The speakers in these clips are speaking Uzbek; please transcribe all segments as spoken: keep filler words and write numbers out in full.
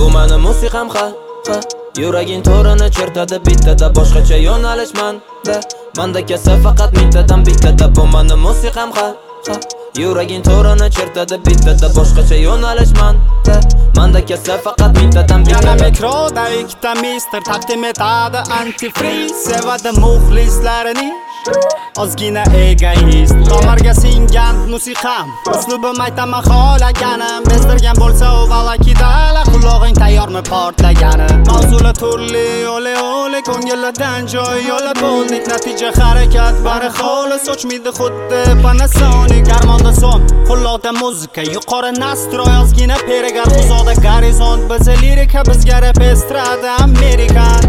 mani musiqam ha ha yuraging to'rini chertadi bittada boshqacha yo'nalish manda manda kelsa faqat mingtadan bittada bu mani musiqam ha ha yuraging to'rini chertadi bittada boshqacha yo'nalish manda manda kelsa faqat mingtadan bittada yana mikroda ikkita mister taqdim etadi antifriz sevadi muxlislarini ozgina egoist tomirga singan musiqam uslubim aytaman xohlaganim bezdirgan bo'lsa u valakidala qulog'ing tayyormi portlagani mavzular turli ole ole ko'ngillardan joy yo'lab bo'ldik natija harakat bari xolis sochmidi xuddi Panasonic armonda son quloqda muzika yuqori nastroy ozgina perigar uzoqda gorizont biz lirika bizga rap estrada Amerikan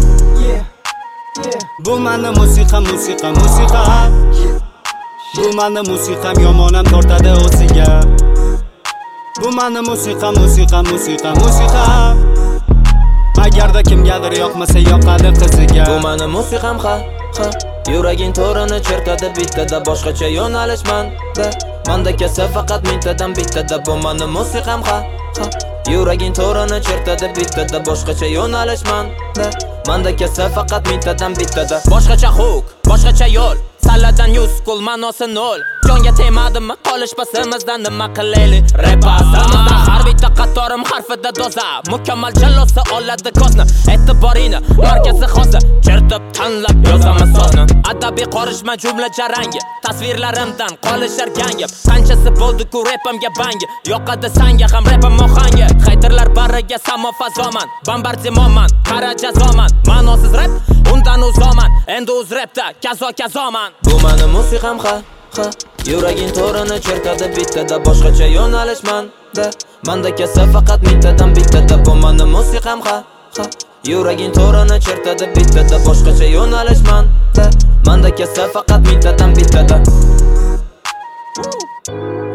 bu mani musiqa musiqa musiqa bu mani musiqam yomonam tortadi o'ziga bu mani musiqa musiqa musiqa musiqa agarda kimgadir yoqmasa yoqadi qiziga bu mani musiqam ha ha yuraging to'rini chertadi bittada boshqacha yo'nalish manda manda kelsa faqat mingtadan bittada bu mani musiqam ha ha yuraging to'rini chertadi bittada boshqacha yo'nalish manda manda kelsa faqat mingtadan bittada boshqacha hook boshqacha yo'l salladan yuz kul ma'nosi nol jonga tegmadimi qolish pasimizdan nima qilaylik repasamizda har bitta qatorim harfida doza mukammal jallosi oladi ko'zni e'tiboringni markazi xosa chertib tanlab yozamiz so'zni adabiy qorishma jumla jarangi tasvirlarimdan qolishar gangib qanchasi bo'ldi-ku rapimga bangi yoqadi sanga ham rapim mohangi hayterlar bariga samo fazoman bombardimonman qara jazoman ma'nosiz rap undan uzoman endi o'z rapda kazo kazoman bu mani musiqam ha ha yuraging to'rini chertadi bittada boshqacha yo'nalish manda manda kelsa faqat mingtadan bittada bu mani musiqam ha ha yuraging to'rini chertadi bittada boshqacha yo'nalish manda manda kelsa faqat mingtadan bittada